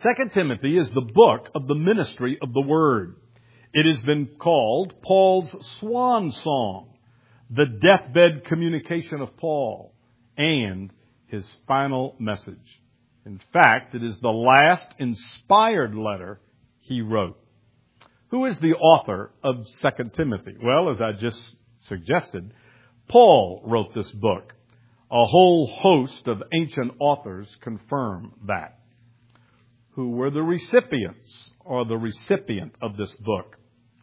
2 Timothy is the book of the ministry of the Word. It has been called Paul's swan song, the deathbed communication of Paul, and his final message. In fact, it is the last inspired letter he wrote. Who is the author of 2 Timothy? Well, as I just suggested, Paul wrote this book. A whole host of ancient authors confirm that. Who were the recipients or the recipient of this book?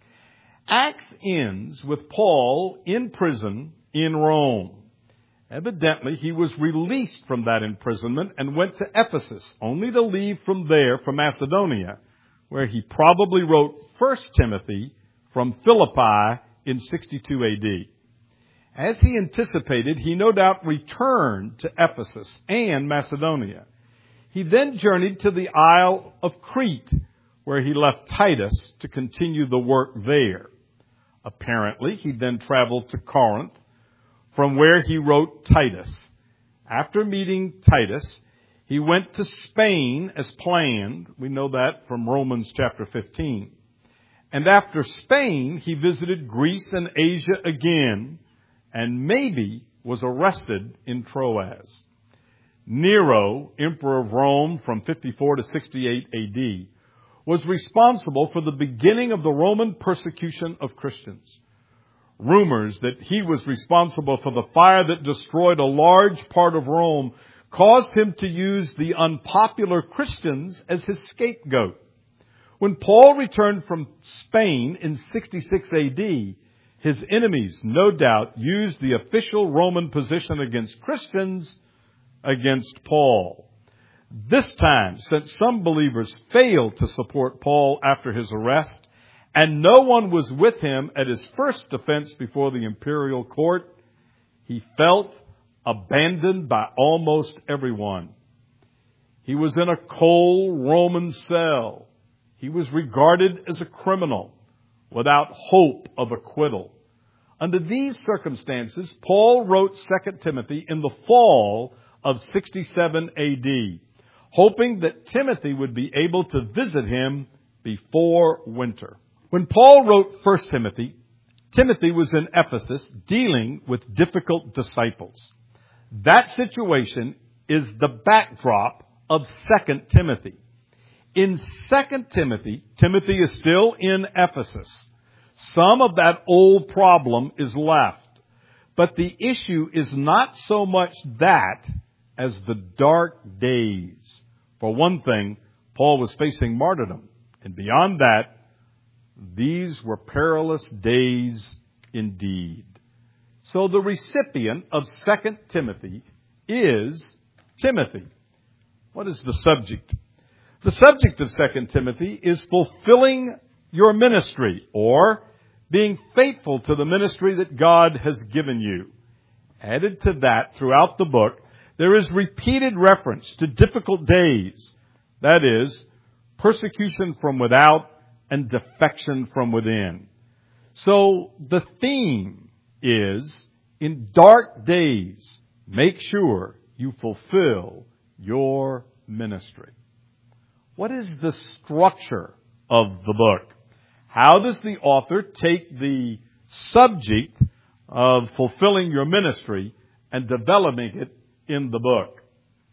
Acts ends with Paul in prison in Rome. Evidently, he was released from that imprisonment and went to Ephesus, only to leave from there for Macedonia, where he probably wrote 1 Timothy from Philippi in 62 AD. As he anticipated, he no doubt returned to Ephesus and Macedonia. He then journeyed to the Isle of Crete, where he left Titus to continue the work there. Apparently, he then traveled to Corinth, from where he wrote Titus. After meeting Titus, he went to Spain as planned. We know that from Romans chapter 15. And after Spain, he visited Greece and Asia again, and maybe was arrested in Troas. Nero, emperor of Rome from 54 to 68 AD, was responsible for the beginning of the Roman persecution of Christians. Rumors that he was responsible for the fire that destroyed a large part of Rome caused him to use the unpopular Christians as his scapegoat. When Paul returned from Spain in 66 AD, his enemies no doubt used the official Roman position against Christians against Paul. This time, since some believers failed to support Paul after his arrest, and no one was with him at his first defense before the imperial court, he felt abandoned by almost everyone. He was in a cold Roman cell. He was regarded as a criminal without hope of acquittal. Under these circumstances, Paul wrote 2 Timothy in the fall of 67 AD, hoping that Timothy would be able to visit him before winter. When Paul wrote 1 Timothy, Timothy was in Ephesus dealing with difficult disciples. That situation is the backdrop of 2 Timothy. In 2 Timothy, Timothy is still in Ephesus. Some of that old problem is left. But the issue is not so much that as the dark days. For one thing, Paul was facing martyrdom. And beyond that, these were perilous days indeed. So the recipient of 2 Timothy is Timothy. What is the subject? The subject of 2 Timothy is fulfilling your ministry, or being faithful to the ministry that God has given you. Added to that, throughout the book, there is repeated reference to difficult days. That is, persecution from without and defection from within. So the theme is, in dark days, make sure you fulfill your ministry. What is the structure of the book? How does the author take the subject of fulfilling your ministry and developing it in the book?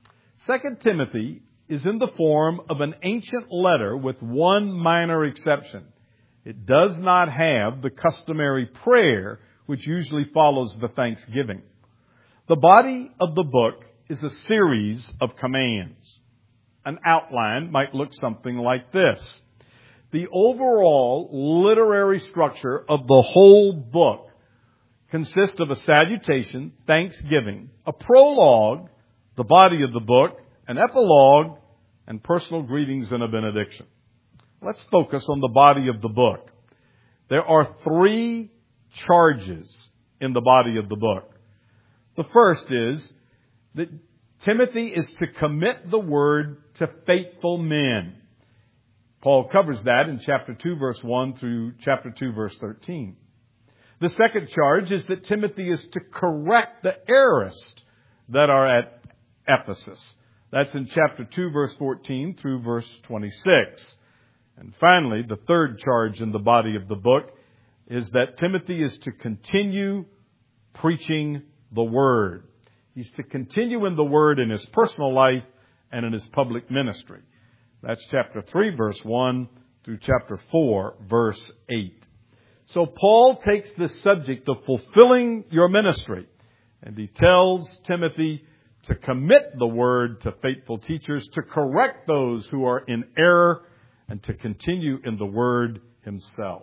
2 Timothy is in the form of an ancient letter with one minor exception. It does not have the customary prayer which usually follows the thanksgiving. The body of the book is a series of commands. An outline might look something like this. The overall literary structure of the whole book consists of a salutation, thanksgiving, a prologue, the body of the book, an epilogue, and personal greetings and a benediction. Let's focus on the body of the book. There are 3 charges in the body of the book. The first is that Timothy is to commit the word to faithful men. Paul covers that in chapter 2, verse 1 through chapter 2, verse 13. The second charge is that Timothy is to correct the errorists that are at Ephesus. That's in chapter 2, verse 14 through verse 26. And finally, the third charge in the body of the book is that Timothy is to continue preaching the Word. He's to continue in the Word in his personal life and in his public ministry. That's chapter 3, verse 1 through chapter 4, verse 8. So Paul takes this subject of fulfilling your ministry, and he tells Timothy to commit the Word to faithful teachers, to correct those who are in error, and to continue in the Word himself.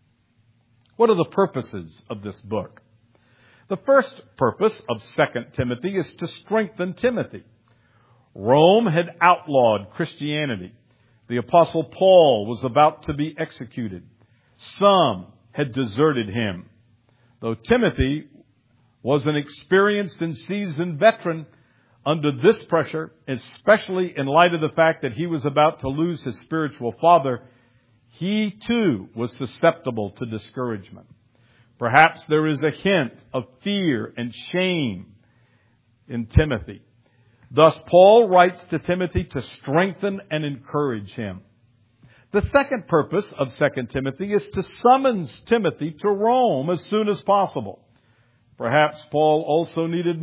What are the purposes of this book? The first purpose of 2 Timothy is to strengthen Timothy. Rome had outlawed Christianity. The Apostle Paul was about to be executed. Some had deserted him. Though Timothy was an experienced and seasoned veteran, under this pressure, especially in light of the fact that he was about to lose his spiritual father, he too was susceptible to discouragement. Perhaps there is a hint of fear and shame in Timothy. Thus, Paul writes to Timothy to strengthen and encourage him. The second purpose of 2 Timothy is to summons Timothy to Rome as soon as possible. Perhaps Paul also needed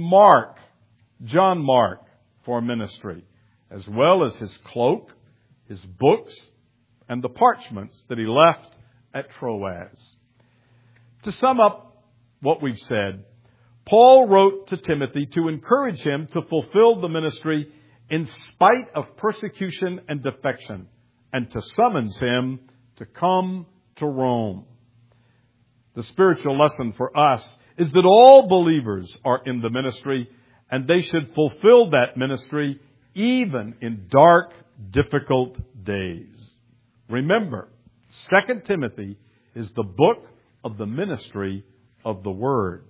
John Mark, for ministry, as well as his cloak, his books, and the parchments that he left at Troas. To sum up what we've said, Paul wrote to Timothy to encourage him to fulfill the ministry in spite of persecution and defection, and to summons him to come to Rome. The spiritual lesson for us is that all believers are in the ministry, and they should fulfill that ministry even in dark, difficult days. Remember, 2 Timothy is the book of the ministry of the Word.